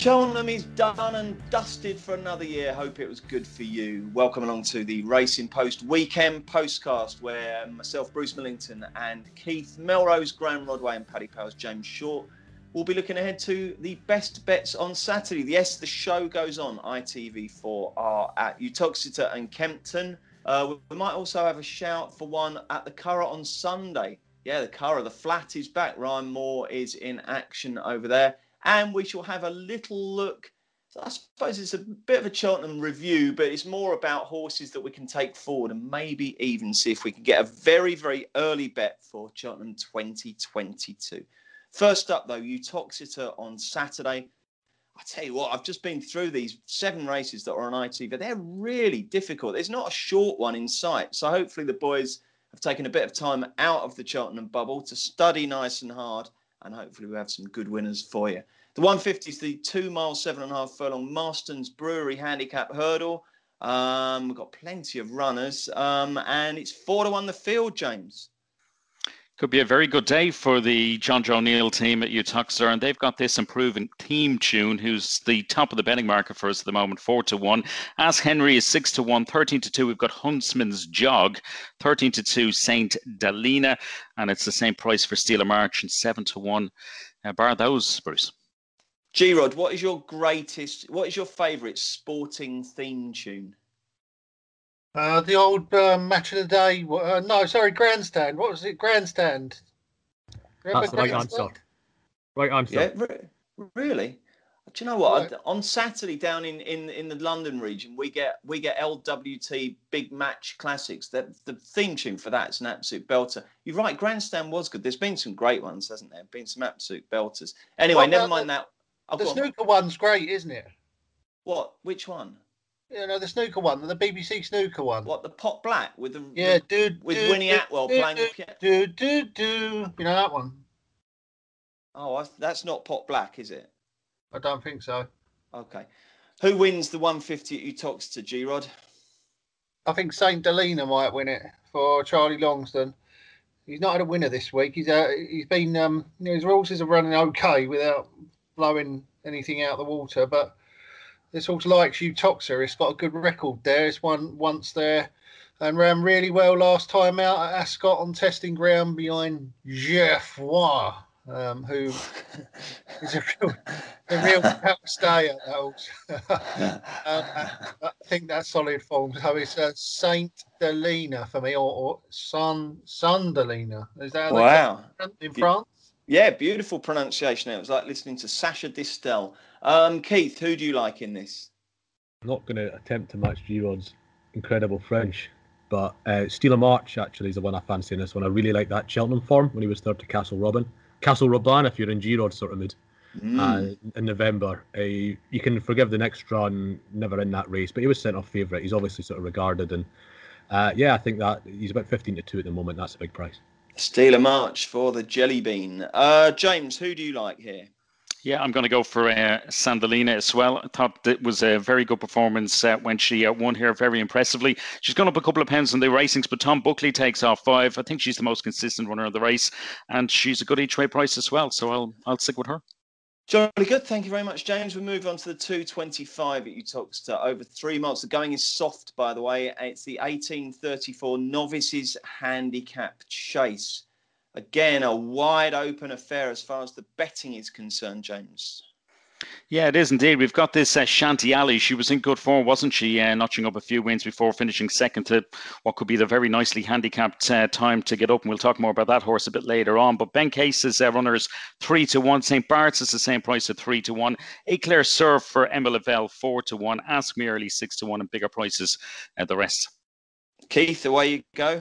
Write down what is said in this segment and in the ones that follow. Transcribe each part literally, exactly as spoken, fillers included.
Cheltenham is done and dusted for another year. Hope it was good for you. Welcome along to the Racing Post weekend postcast, where myself, Bruce Millington, and Keith Melrose, Graham Rodway, and Paddy Powers, James Short will be looking ahead to the best bets on Saturday. Yes, the show goes on. I T V four are at Uttoxeter and Kempton. Uh, we might also have a shout for one at the Curragh on Sunday. Yeah, the Curragh, the flat is back. Ryan Moore is in action over there. And we shall have a little look. So I suppose it's a bit of a Cheltenham review, but it's more about horses that we can take forward and maybe even see if we can get a very, very early bet for Cheltenham twenty twenty-two. First up, though, Uttoxeter on Saturday. I tell you what, I've just been through these seven races that are on I T V. They're really difficult. There's not a short one in sight. So hopefully the boys have taken a bit of time out of the Cheltenham bubble to study nice and hard. And hopefully we have some good winners for you. The one fifty is the two mile, seven and a half furlong Marston's Brewery Handicap Hurdle. Um, we've got plenty of runners. Um, and it's four to one the field, James. Could be a very good day for the John Joe Neal team at Uttoxeter, and they've got this improving Team Tune, who's the top of the betting market for us at the moment, four to one. Ask Henry is six to one, thirteen to two. We've got Huntsman's Jog, thirteen to two, Saint Delina, and it's the same price for Steel of March, and seven to one. Uh, bar those, Bruce. G-Rod, what is your greatest, what is your favourite sporting theme tune? Uh, the old uh, match of the day. Uh, no, sorry, Grandstand. What was it? Grandstand. Remember That's the right answer. Right answer. Yeah, re- really? Do you know what? Right. On Saturday down in, in, in the London region, we get we get L W T Big Match Classics. The, the theme tune for that is an absolute belter. You're right, Grandstand was good. There's been some great ones, hasn't there? Been some absolute belters. Anyway, well, never mind the, that. Oh, the snooker on. one's great, isn't it? What? Which one? You know, the snooker one, the B B C snooker one. What, the Pot Black with the yeah, the, do, with do, Winnie do, Atwell do, playing do, the piano? Do do do. You know that one? Oh, I, that's not Pot Black, is it? I don't think so. Okay, who wins the one fifty at Uttoxeter, G-Rod? I think Saint Delina might win it for Charlie Longston. He's not had a winner this week. He's uh, he's been um, you know, his horses are running okay without blowing anything out of the water, but this horse likes Uttoxeter. It's got a good record there. It's won once there and ran really well last time out at Ascot on testing ground behind Jeff Roy, um, who is a real, a real stay at that horse. um, I think that's solid form. So it's uh, Saint Delina for me, or, or San Sandelina. Is that how wow in France? Yeah, beautiful pronunciation. It was like listening to Sacha Distel. Um, Keith, who do you like in this? I'm not going to attempt to match G-Rod's incredible French, but uh, Steel of March actually is the one I fancy in this one. I really like that Cheltenham form when he was third to Castle Robin. Castle Robin, if you're in G-Rod's sort of mood, mm. uh, in November. Uh, you can forgive the next run, never in that race, but he was sent off favourite. He's obviously sort of regarded, and uh, yeah, I think that he's about fifteen to two at the moment. That's a big price. Steel of March for the Jelly Bean. Uh, James, who do you like here? Yeah, I'm going to go for uh, Sandelina as well. I thought it was a very good performance uh, when she uh, won here very impressively. She's gone up a couple of pounds in the racings, but Tom Buckley takes off five. I think she's the most consistent runner of the race, and she's a good each way price as well. So I'll I'll stick with her. Jolly good. Thank you very much, James. We move on to the two twenty-five at Uttoxeter over three miles. The going is soft, by the way. It's the eighteen thirty-four Novices Handicap Chase. Again, a wide open affair as far as the betting is concerned, James. Yeah, it is indeed. We've got this uh, Shanty Alley. She was in good form, wasn't she? Uh, notching up a few wins before finishing second to what could be the very nicely handicapped uh, time to get up. And we'll talk more about that horse a bit later on. But Ben Case's uh, runners three to one. Saint Bart's is the same price at three to one. Eclair Serve for Emma Lavelle four to one. Ask Me Early six to one, and bigger prices uh, the rest. Keith, away you go.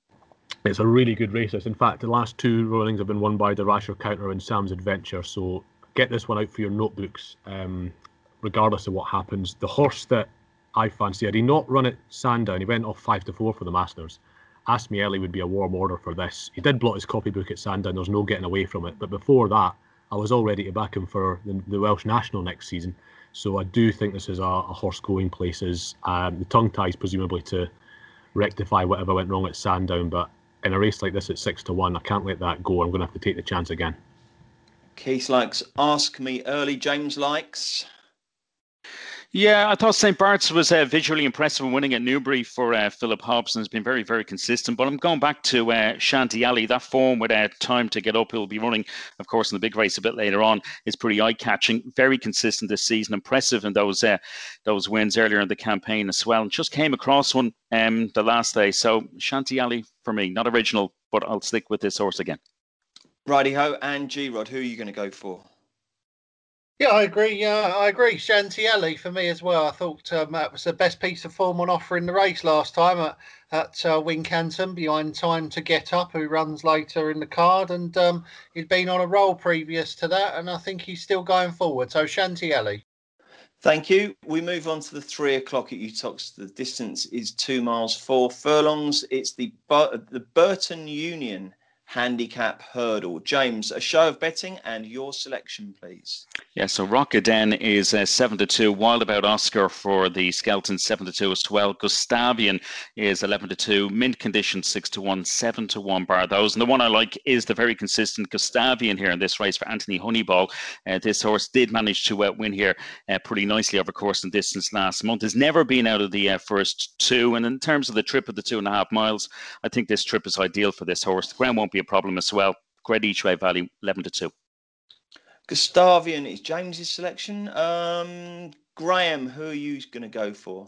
It's a really good race. In fact, the last two runnings have been won by the Rasher Counter and Sam's Adventure. So get this one out for your notebooks, um, regardless of what happens. The horse that I fancy, had he not run at Sandown, he went off five to four for the Masters. Ask Me Early would be a warm order for this. He did blot his copybook at Sandown. There's no getting away from it. But before that, I was all ready to back him for the, the Welsh National next season. So I do think this is a, a horse going places. Um, the tongue ties presumably to rectify whatever went wrong at Sandown, but in a race like this at six to one, I can't let that go. I'm going to have to take the chance again. Keith likes Ask Me Early. James likes... Yeah, I thought Saint Bart's was uh, visually impressive in winning at Newbury for uh, Philip Hobson. Has been very, very consistent. But I'm going back to uh, Shanty Alley. That form with uh, time to get up, he'll be running, of course, in the big race a bit later on, is pretty eye-catching. Very consistent this season. Impressive in those uh, those wins earlier in the campaign as well. And just came across one um, the last day. So Shanty Alley for me, not original, but I'll stick with this horse again. Righty-ho. And G-Rod, who are you going to go for? Yeah, I agree. Yeah, I agree. Shanty Alley for me as well. I thought um, that was the best piece of form on offer in the race last time at, at uh, Wincanton, behind Time to Get Up, who runs later in the card. And um, he'd been on a roll previous to that, and I think he's still going forward. So Shanty Alley. Thank you. We move on to the three o'clock at Utox. The distance is two miles, four furlongs. It's the, Bur- the Burton Union handicap hurdle. James, a show of betting and your selection, please. Yeah, so Rockaden is uh, seven to two. Wild About Oscar for the Skelton seven to two as well. Gustavian is eleven to two. Mint Condition six to one. seven to one bar those. And the one I like is the very consistent Gustavian here in this race for Anthony Honeyball. Uh, this horse did manage to uh, win here uh, pretty nicely over course and distance last month. Has never been out of the uh, first two. And in terms of the trip of the two and a half miles, I think this trip is ideal for this horse. The ground won't be a problem as well. Great each way value, eleven to two. Gustavian is James's selection. Um, Graham, who are you going to go for?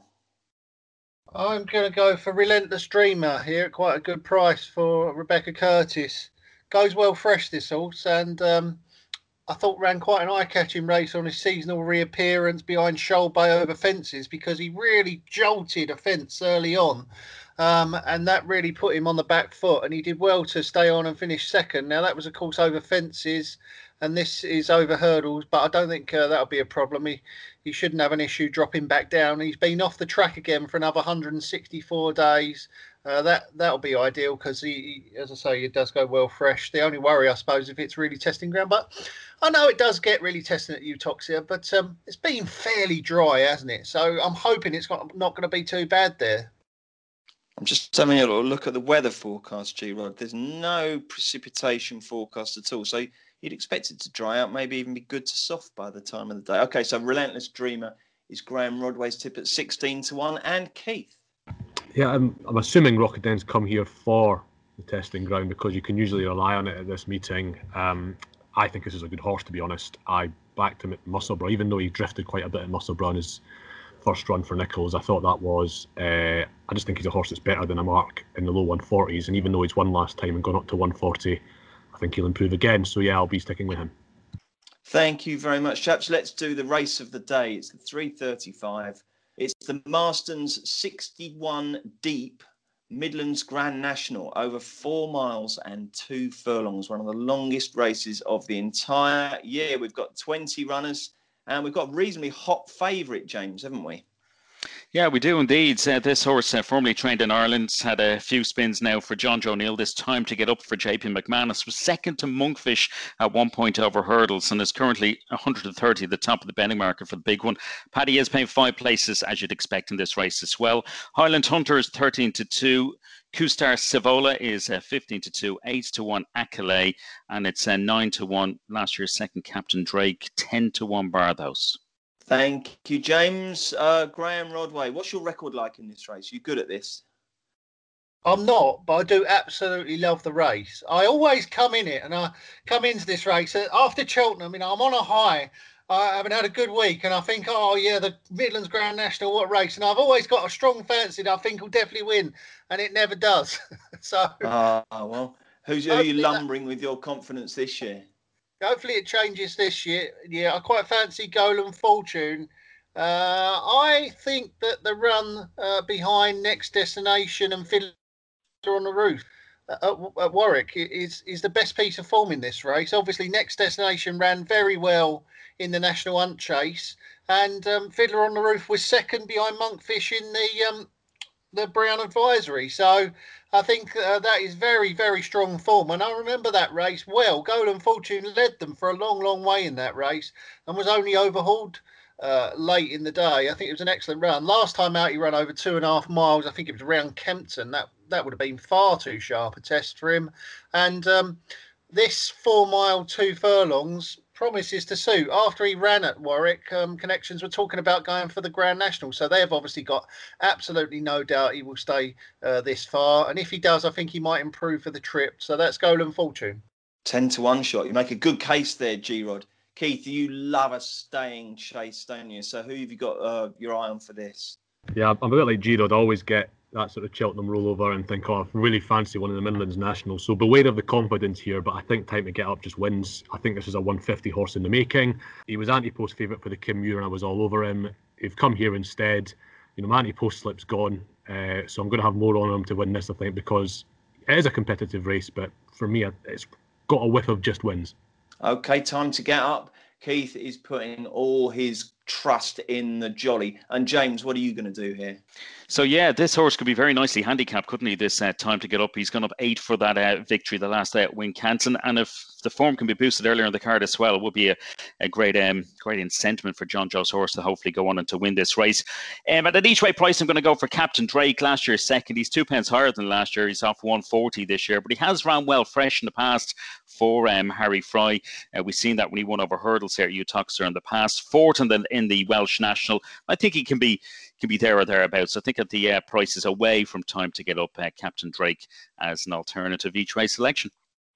I'm going to go for Relentless Dreamer here at quite a good price for Rebecca Curtis. Goes well fresh, this horse, and um, I thought ran quite an eye-catching race on his seasonal reappearance behind Shoal Bay over fences, because he really jolted a fence early on. Um, and that really put him on the back foot, and he did well to stay on and finish second. Now, that was, of course, over fences, and this is over hurdles, but I don't think uh, that'll be a problem. He, he shouldn't have an issue dropping back down. He's been off the track again for another one hundred sixty-four days. Uh, that, that'll be ideal because, he, he, as I say, it does go well fresh. The only worry, I suppose, if it's really testing ground. But I know it does get really testing at Utoxia, but um, it's been fairly dry, hasn't it? So I'm hoping it's not, not going to be too bad there. I'm just having a little look at the weather forecast, G-Rod. There's no precipitation forecast at all. So you'd expect it to dry out, maybe even be good to soft by the time of the day. Okay, so Relentless Dreamer is Graham Rodway's tip at sixteen to one. And Keith? Yeah, I'm, I'm assuming Rockaden's come here for the testing ground, because you can usually rely on it at this meeting. Um, I think this is a good horse, to be honest. I backed him at Musselburgh, even though he drifted quite a bit at Musselburgh in his first run for Nichols. I thought that was, uh, I just think he's a horse that's better than a mark in the low one forties, and even though he's won last time and gone up to one forty, I think he'll improve again. So yeah, I'll be sticking with him. Thank you very much, chaps. Let's do the race of the day. It's the three thirty-five. It's the Marston's sixty-one Deep Midlands Grand National, over four miles and two furlongs, one of the longest races of the entire year. We've got twenty runners, and we've got a reasonably hot favourite, James, haven't we? Yeah, we do indeed. Uh, this horse, uh, formerly trained in Ireland, had a few spins now for John Joe Neal. This time to get up for J P McManus. Was second to Monkfish at one point over hurdles, and is currently one hundred thirty at the top of the betting market for the big one. Paddy is paying five places, as you'd expect in this race as well. Highland Hunter is thirteen to two. Q-Star Savola is uh, fifteen to two, eight to one Accolade, and it's uh, nine to one last year's second Captain Drake, ten to one Barthos. Thank you, James. Uh, Graham Rodway, what's your record like in this race? You good at this? I'm not, but I do absolutely love the race. I always come in it, and I come into this race after Cheltenham. You know, I'm on a high. I haven't had a good week, and I think, oh yeah, the Midlands Grand National, what a race! And I've always got a strong fancy that I think will definitely win, and it never does. so, ah, uh, well, who's who are you lumbering that, with your confidence this year? Hopefully, it changes this year. Yeah, I quite fancy Golden Fortune. Uh, I think that the run uh, behind Next Destination and Fiddler on the Roof at, at Warwick is is the best piece of form in this race. Obviously, Next Destination ran very well in the National Hunt Chase, and um, Fiddler on the Roof was second behind Monkfish in the um, the Brown Advisory. So I think uh, that is very, very strong form. And I remember that race well. Golden Fortune led them for a long, long way in that race and was only overhauled uh, late in the day. I think it was an excellent run. Last time out, he ran over two and a half miles. I think it was around Kempton. That that would have been far too sharp a test for him. And um, this four mile, two furlongs promises to suit. After he ran at Warwick, um, connections were talking about going for the Grand National. So they have obviously got absolutely no doubt he will stay uh, this far. And if he does, I think he might improve for the trip. So that's Golden Fortune. ten to one shot. You make a good case there, G-Rod. Keith, you love a staying chase, don't you? So who have you got uh, your eye on for this? Yeah, I'm a bit like G-Rod. I always get that sort of Cheltenham rollover and think, oh, I really fancy one of the Midlands Nationals. So beware of the confidence here, but I think Time to Get Up just wins. I think this is a one fifty horse in the making. He was anti-post favourite for the Kim Muir and I was all over him. He've come here instead. You know, my anti-post slip's gone. Uh, so I'm going to have more on him to win this, I think, because it is a competitive race, but for me, it's got a whiff of just wins. Okay, Time to Get Up. Keith is putting all his trust in the Jolly. And James, what are you going to do here? So, yeah, this horse could be very nicely handicapped, couldn't he, this uh, Time to Get Up? He's gone up eight for that uh, victory the last day at Wincanton. And if the form can be boosted earlier in the card as well, it would be a, a great um, great incentive for John Joe's horse to hopefully go on and to win this race. Um, at an each way price, I'm going to go for Captain Drake. Last year, second. He's two pence higher than last year. He's off one forty this year, but he has ran well fresh in the past for um, Harry Fry. Uh, we've seen that when he won over hurdles here at Uttoxeter in the past. Fourth in the, in the Welsh National. I think he can be can be there or thereabouts. I think at the uh, prices away from Time to Get Up, uh, Captain Drake as an alternative each way selection.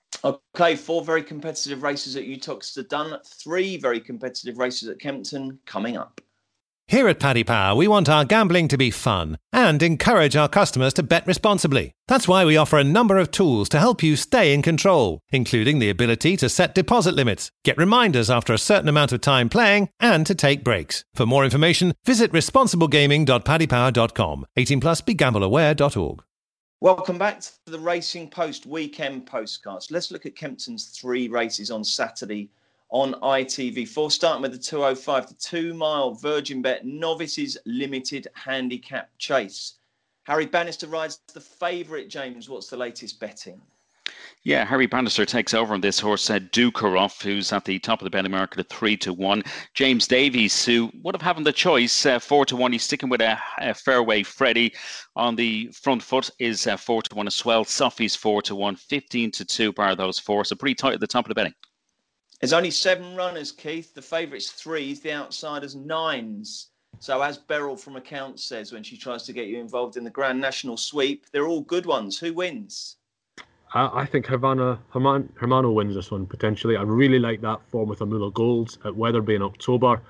Okay, four very competitive races at Uttoxeter done. Three very competitive races at Kempton coming up. Here at Paddy Power, we want our gambling to be fun and encourage our customers to bet responsibly. That's why we offer a number of tools to help you stay in control, including the ability to set deposit limits, get reminders after a certain amount of time playing, and to take breaks. For more information, visit responsible gaming dot paddy power dot com. eighteen plus, be gamble aware dot org. Welcome back to the Racing Post Weekend Postcast. Let's look at Kempton's three races on Saturday on I T V four, starting with the two oh five, the two-mile Virgin Bet Novices Limited Handicap Chase. Harry Bannister rides the favourite. James, what's the latest betting? Yeah, Harry Bannister takes over on this horse, uh, Dukaroff, who's at the top of the betting market at three to one. James Davies, who would have having the choice, uh, four to one. He's sticking with a, a Fairway Freddy. On the front foot is uh, four to one as well. Sophie's four to one, fifteen to two bar those four. So pretty tight at the top of the betting. There's only seven runners, Keith. The favourite's threes, the outsiders nines. So as Beryl from Accounts says when she tries to get you involved in the Grand National Sweep, they're all good ones. Who wins? I, I think Havana Herman, Hermano wins this one, potentially. I really like that form with Amula Gold at Weatherby in October.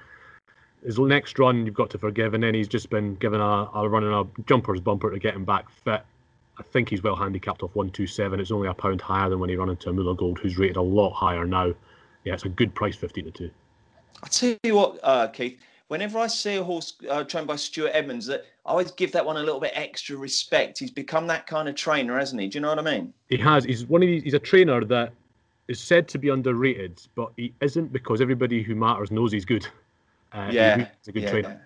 His next run, you've got to forgive, and then he's just been given a, a run in a jumper's bumper to get him back fit. I think he's well handicapped off one two seven. It's only a pound higher than when he ran into Amula Gold, who's rated a lot higher now. Yeah, it's a good price, fifteen to two. I'll tell you what, uh, Keith, whenever I see a horse uh, trained by Stuart Edmonds, that I always give that one a little bit extra respect. He's become that kind of trainer, hasn't he? Do you know what I mean? He has. He's one of these, he's a trainer that is said to be underrated, but he isn't, because everybody who matters knows he's good. Uh, yeah, he's a good yeah, trainer.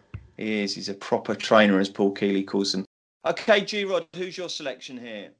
He is. He's a proper trainer, as Paul Keeley calls him. Okay, G-Rod, who's your selection here?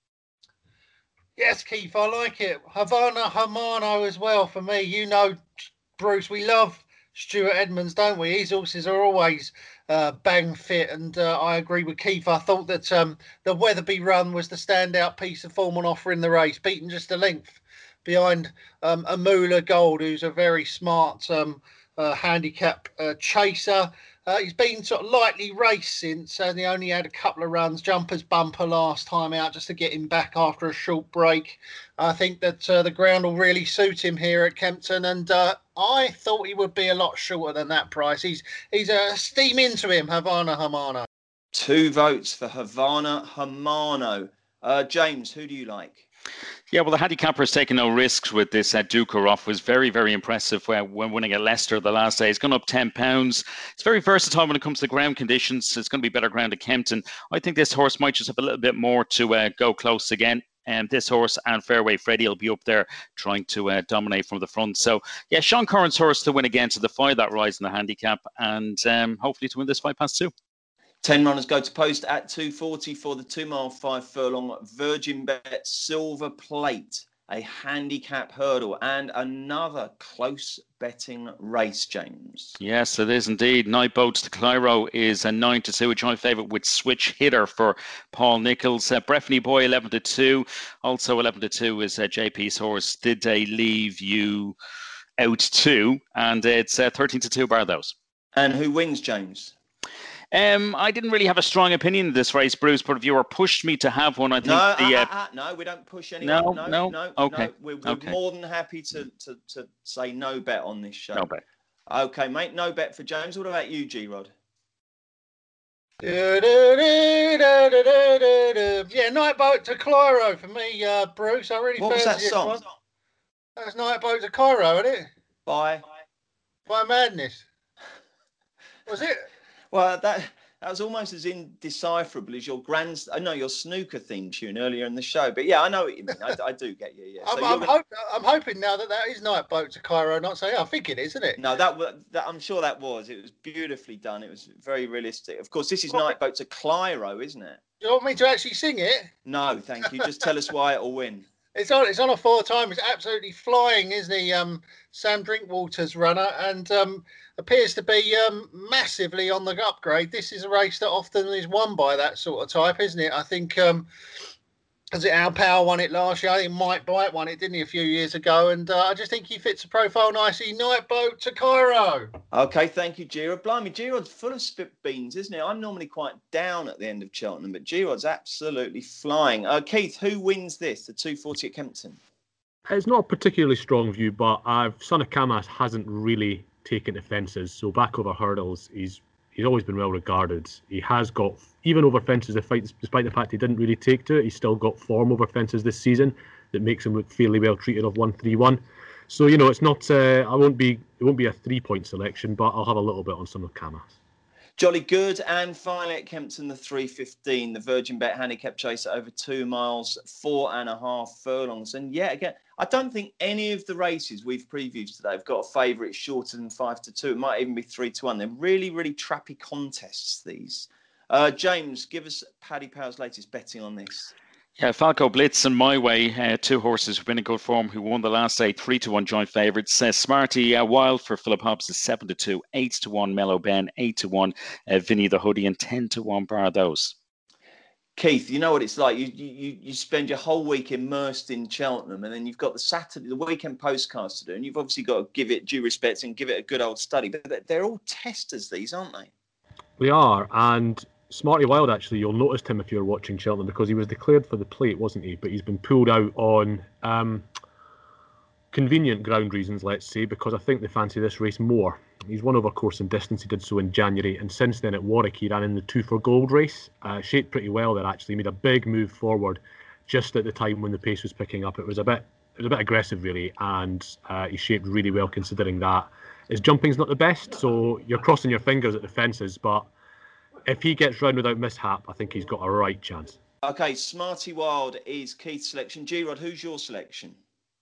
Yes, Keith, I like it. Havana Hermano as well for me. You know, Bruce, we love Stuart Edmonds, don't we? His horses are always uh, bang fit, and uh, I agree with Keith. I thought that um, the Weatherby run was the standout piece of form on offer in the race, beaten just a length behind um, Amula Gold, who's a very smart um, uh, handicap uh, chaser. Uh, he's been sort of lightly raced since, and he only had a couple of runs, jumpers bumper last time out, just to get him back after a short break. I think that uh, the ground will really suit him here at Kempton, and uh, I thought he would be a lot shorter than that price. He's he's a uh, steam into him, Havana Hermano. Two votes for Havana Hermano. Uh, James, who do you like? Yeah, well, the handicapper has taken no risks with this. Uh, Dukaroff was very, very impressive uh, when winning at Leicester the last day. He's gone up ten pounds. It's very versatile when it comes to ground conditions. It's going to be better ground at Kempton. I think this horse might just have a little bit more to uh, go close again. And this horse and Fairway Freddy will be up there trying to uh, dominate from the front. So, yeah, Sean Curran's horse to win again to defy that rise in the handicap and um, hopefully to win this five past two. Ten runners go to post at two forty for the two mile, five furlong Virgin Bet Silver Plate. a handicap hurdle, and another close betting race, James. Yes, it is indeed. Night Boats to Clyro is a nine to two, a joint favourite with Switch Hitter for Paul Nichols. Uh, Breffney Boy eleven to two. Also eleven to two is uh, J P's horse. Did They Leave You Out Too? And it's uh, thirteen to two bar those. And who wins, James? Um, I didn't really have a strong opinion in this race, Bruce, but if you were pushed me to have one, I think no, the... Uh, Uh, uh, uh, no, we don't push anyone. No, no, no, no. okay. No. We're, we're okay. more than happy to, to, to say no bet on this show. No bet. Okay, mate, no bet for James. What about you, G-Rod? Yeah, Night Boat to Cairo for me, uh, Bruce. I really What was that fancy song? One. That's Night Boat to Cairo, isn't it? By? By Madness. Was it? Well, that that was almost as indecipherable as your grand, I know your snooker theme tune earlier in the show. But yeah, I know what you mean. I, I do get you. Yeah. So I'm, I'm, gonna... hope, I'm hoping now that that is Night Boat to Cairo. Not saying I think it is, isn't it? No, that, that I'm sure that was. It was beautifully done. It was very realistic. Of course, this is What? Night Boat to Clyro, isn't it? Do you want me to actually sing it? No, thank you. Just tell us why it'll win. It's on. It's on a four time. It's absolutely flying, isn't he? Um, Sam Drinkwater's runner, and um, appears to be um, massively on the upgrade. This is a race that often is won by that sort of type, isn't it? I think. Um, Was it Al Power won it last year? I think Mike Blight won it, didn't he, a few years ago? And uh, I just think he fits the profile nicely. Night Boat to Cairo. Okay, thank you, G-Rod. Blimey, G-Rod's full of spit beans, isn't he? I'm normally quite down at the end of Cheltenham, but G-Rod's absolutely flying. Uh, Keith, who wins this, the two forty at Kempton? It's not a particularly strong view, but I've Son of Camas hasn't really taken to fences. So back over hurdles, he's he's always been well regarded. He has got, even over fences, despite the fact he didn't really take to it, he's still got form over fences this season that makes him look fairly well treated of one three one. So, you know, it's not, uh, I won't be, it won't be a three-point selection, but I'll have a little bit on Son of Camas. Jolly good. And finally at Kempton, the three fifteen, the Virgin Bet handicap chase over two miles, four and a half furlongs. And yet again, I don't think any of the races we've previewed today have got a favourite shorter than five to two. It might even be three to one. They're really, really trappy contests, these. Uh, James, give us Paddy Power's latest betting on this. Yeah, Falco Blitz and My Way, uh, two horses who've been in good form, who won the last eight, three to one joint favourites. Uh, Smarty uh, Wild for Philip Hobbs is seven to two, eight to one Mellow Ben, eight to one uh, Vinny the Hoodie, and ten to one bar those. Keith, you know what it's like. You you you spend your whole week immersed in Cheltenham, and then you've got the Saturday, the weekend postcards to do, and you've obviously got to give it due respect and give it a good old study. But they're all testers, these, aren't they? They are, and Smarty Wild, actually, you'll notice him if you're watching Cheltenham, because he was declared for the plate, wasn't he? But he's been pulled out on um, convenient ground reasons, let's say, because I think they fancy this race more. He's won over course and distance. He did so in January, and since then at Warwick, he ran in the two for gold race. Uh, shaped pretty well there, actually. Made a big move forward just at the time when the pace was picking up. It was a bit, it was a bit aggressive, really, and uh, he shaped really well considering that. His jumping's not the best, so you're crossing your fingers at the fences, but if he gets round without mishap, I think he's got a right chance. Okay, Smarty Wild is Keith's selection. G-Rod, who's your selection?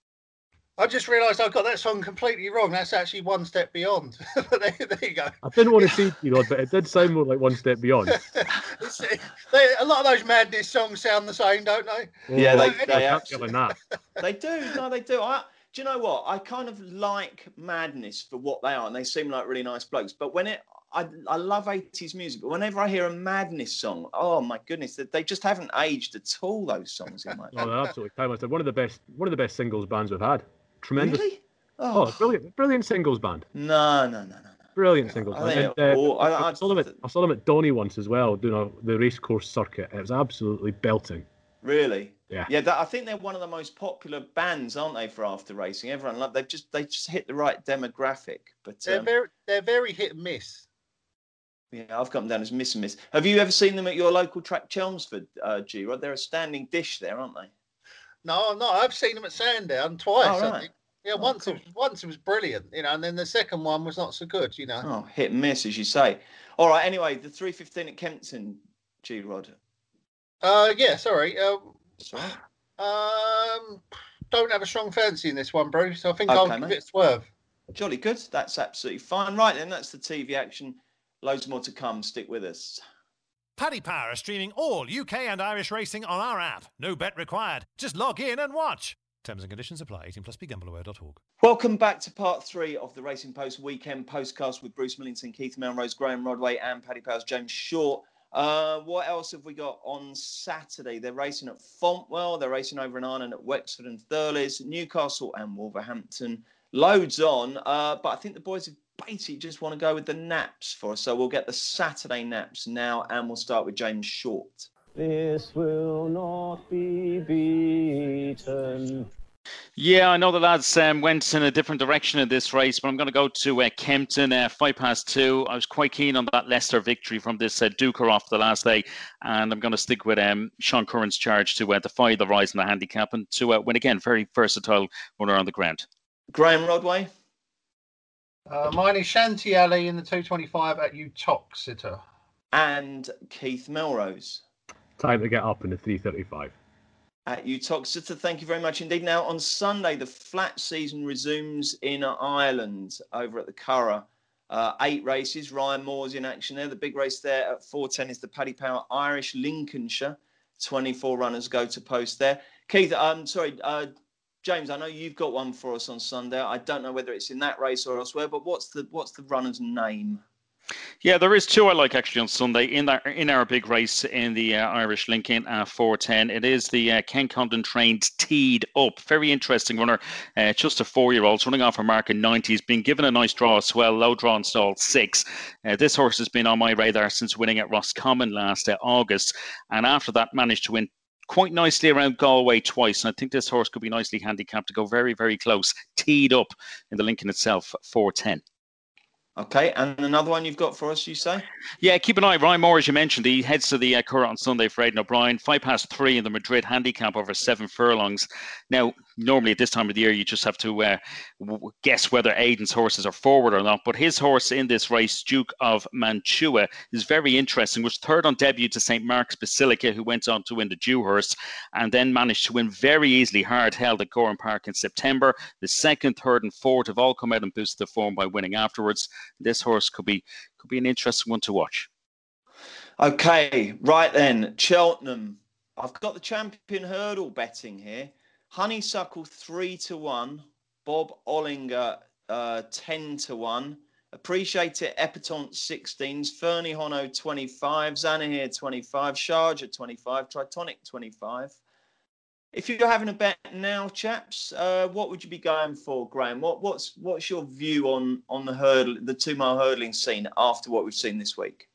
I just realised I got that song completely wrong. That's actually One Step Beyond. there, there you go. I didn't want to say G-Rod, but it did sound more like One Step Beyond. it's, they, a lot of those Madness songs sound the same, don't they? Yeah, well, they, they, absolutely, that. they do. No, they do. I, do you know what? I kind of like Madness for what they are, and they seem like really nice blokes. But when it, I, I love eighties music, but whenever I hear a Madness song, oh my goodness, they just haven't aged at all. Those songs in my. Oh, they're absolutely timeless. They're one of the best, one of the best singles bands we've had. Tremendous. Really? Oh, oh brilliant, brilliant singles band. No, no, no, no, no. Brilliant singles I band. And, uh, I, I, I, saw them at, I saw them at Donny once as well, doing a, the racecourse circuit. It was absolutely belting. Really? Yeah. Yeah, that, I think they're one of the most popular bands, aren't they, for after racing? Everyone love. They've just they just hit the right demographic. But they're um, very they're very hit and miss. Yeah, I've got them down as miss and miss. Have you ever seen them at your local track, Chelmsford, uh, G-Rod? They're a standing dish there, aren't they? No, no, I've seen them at Sandown twice. Oh, right. I think. Yeah, oh, once cool. it was, once it was brilliant, you know, and then the second one was not so good, you know. Oh, hit and miss, as you say. All right. Anyway, the three fifteen at Kempton, G-Rod. Uh, yeah, sorry. Uh, Sorry. Um, don't have a strong fancy in this one, Bruce. I think Okay, I'll give mate. it a swerve. Jolly good. That's absolutely fine. Right then, that's the T V action. Loads more to come. Stick with us. Paddy Power are streaming all U K and Irish racing on our app. No bet required. Just log in and watch. Terms and conditions apply. eighteen plus, be gamble aware dot org. Welcome back to part three of the Racing Post Weekend Postcast with Bruce Millington, Keith Melrose, Graham Rodway and Paddy Powers, James Short. Uh, what else have we got on Saturday? They're racing at Fontwell. They're racing over in Ireland at Wexford and Thurles, Newcastle and Wolverhampton. Loads on, uh, but I think the boys have basically just want to go with the naps for us. So we'll get the Saturday naps now, and we'll start with James Short. This will not be beaten. Yeah, I know the lads um, went in a different direction in this race, but I'm going to go to uh, Kempton, uh, five past two. I was quite keen on that Leicester victory from this uh, Duker off the last day, and I'm going to stick with um, Sean Curran's charge to uh, defy the rise in the handicap and to uh, win again. Very versatile runner on the ground. Graham Rodway? Uh, mine is Shanty Alley in the two twenty-five at Uttoxeter. And Keith Melrose? Time to get up in the three thirty-five. At Uttoxeter, thank you very much indeed. Now, on Sunday, the flat season resumes in Ireland over at the Curragh. Uh, eight races. Ryan Moore's in action there. The big race there at four ten is the Paddy Power Irish Lincolnshire. twenty-four runners go to post there. Keith, I'm sorry, uh, James, I know you've got one for us on Sunday. I don't know whether it's in that race or elsewhere, but what's the what's the runner's name? Yeah, there is two I like actually on Sunday in our, in our big race in the uh, Irish Lincoln uh, four ten. It is the uh, Ken Condon trained Teed Up. Very interesting runner, uh, just a four-year-old, running off a mark in ninety. He's been given a nice draw as well, low draw and stalled six. Uh, this horse has been on my radar since winning at Roscommon last uh, August, and after that managed to win quite nicely around Galway twice. And I think this horse could be nicely handicapped to go very, very close. Teed Up in the Lincoln itself, four ten. Okay, and another one you've got for us, you say? Yeah, keep an eye. Ryan Moore, as you mentioned, he heads to the uh, Curragh on Sunday for Aidan O'Brien. Five past three in the Madrid handicap over seven furlongs. Now, normally at this time of the year, you just have to uh, w- guess whether Aidan's horses are forward or not. But his horse in this race, Duke of Mantua, is very interesting. Was third on debut to Saint Mark's Basilica, who went on to win the Dewhurst, and then managed to win very easily, hard held at Goran Park in September. The second, third, and fourth have all come out and boosted the form by winning afterwards. This horse could be could be an interesting one to watch. Okay, right then, Cheltenham. I've got the champion hurdle betting here. Honeysuckle three to one, Bob Ollinger uh, ten to one. Appreciate It Epatante sixteens, Fernie Hono twenty-five, Zanahir twenty-five, Sharjah twenty-five, Tritonic twenty-five. If you're having a bet now, chaps, uh, what would you be going for, Graham? What, what's what's your view on on the hurdle, the two mile hurdling scene after what we've seen this week?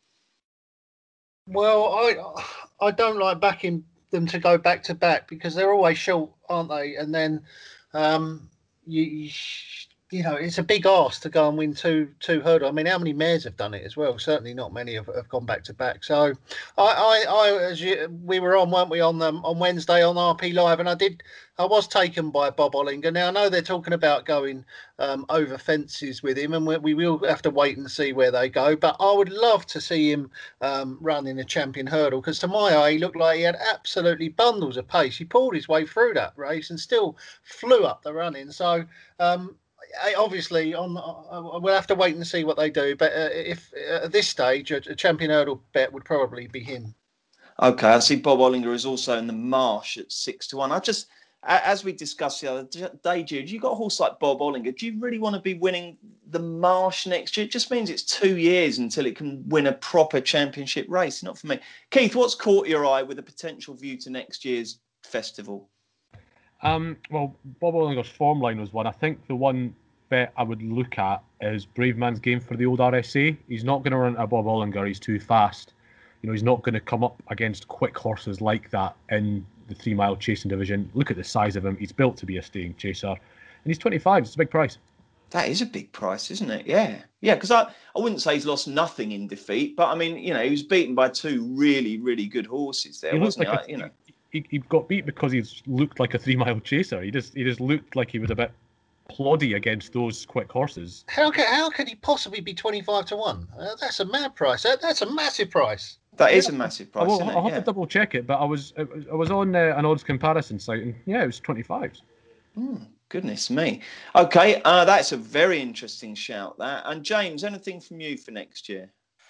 Well, I I don't like backing them to go back to back because they're always short, aren't they? And then um, you, you you know it's a big ask to go and win two two hurdle. I mean, how many mares have done it as well? Certainly not many have, have gone back to back. So I I, I as you, we were on, weren't we, on them on Wednesday on R P Live, and I did I was taken by Bob Ollinger. Now I know they're talking about going um, over fences with him, and we, we will have to wait and see where they go. But I would love to see him um, run in a champion hurdle because to my eye, he looked like he had absolutely bundles of pace. He pulled his way through that race and still flew up the running. So. Um, Obviously, on uh, we'll have to wait and see what they do. But uh, if uh, at this stage, a, a champion hurdle bet would probably be him. Okay, I see Bob Ollinger is also in the Marsh at six to one. I just, as we discussed the other day, Jude, you got a horse like Bob Ollinger. Do you really want to be winning the Marsh next year? It just means it's two years until it can win a proper championship race. Not for me. Keith, what's caught your eye with a potential view to next year's festival? Um, well, Bob Ollinger's form line was one. I think the one bet I would look at is Brave Man's Game for the old R S A. He's not going to run a Bob Ollinger. He's too fast. You know, he's not going to come up against quick horses like that in the three-mile chasing division. Look at the size of him. He's built to be a staying chaser. And he's twenty-five. It's a big price. That is a big price, isn't it? Yeah. Yeah, because I, I wouldn't say he's lost nothing in defeat, but, I mean, you know, he was beaten by two really, really good horses there, he wasn't like he? A, you know. He, he got beat because he looked like a three-mile chaser. He just he just looked like he was a bit ploddy against those quick horses. How can how can he possibly be twenty-five to one? Uh, that's a mad price. That, that's a massive price. That is a massive price. I will, isn't it? I'll have yeah. to double check it, but I was I was on uh, an odds comparison site, and yeah, it was twenty-fives. Mm, goodness me. Okay, uh, that's a very interesting shout. That and James, anything from you for next year?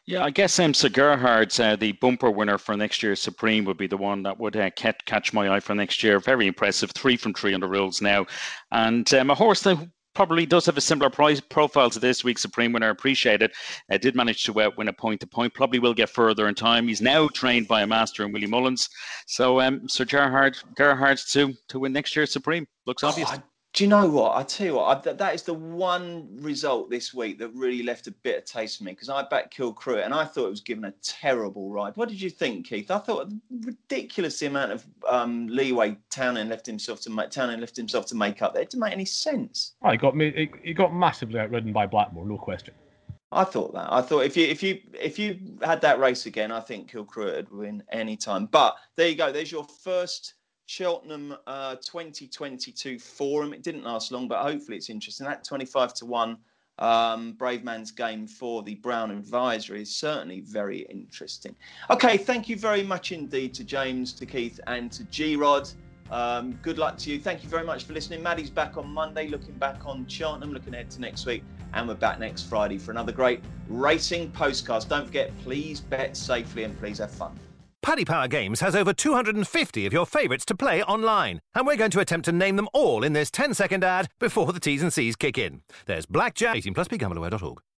Yeah, I guess um, Sir Gerhard's, uh, the bumper winner for next year's Supreme, would be the one that would uh, catch, catch my eye for next year. Very impressive, three from three on the rules now. And um, a horse that probably does have a similar price profile to this week's Supreme winner, Appreciate It. Uh, did manage to uh, win a point to point, probably will get further in time. He's now trained by a master in Willie Mullins. So um, Sir Gerhard, Gerhard to, to win next year's Supreme. Looks Oh, obvious. I- Do you know what? I tell you what, I, that, that is the one result this week that really left a bitter taste for me, because I backed Kilcruit and I thought it was given a terrible ride. What did you think, Keith? I thought ridiculous the amount of um, leeway Townend left himself to make. Townend left himself to make up there. It didn't make any sense. Oh, he got me. He, he got massively outridden by Blackmore, no question. I thought that. I thought if you if you if you had that race again, I think Kilcruit would win any time. But there you go. There's your first Cheltenham uh, twenty twenty-two forum. It didn't last long, but hopefully it's interesting. That twenty-five to one um, Brave Man's Game for the Brown Advisory is certainly very interesting. Okay, thank you very much indeed to James, to Keith and to G-Rod. Um, good luck to you. Thank you very much for listening. Maddie's back on Monday, looking back on Cheltenham, looking ahead to next week. And we're back next Friday for another great racing postcast. Don't forget, please bet safely and please have fun. Paddy Power Games has over two hundred fifty of your favourites to play online, and we're going to attempt to name them all in this ten second ad before the T's and C's kick in. There's Blackjack, eighteen plus, be gamble aware dot org.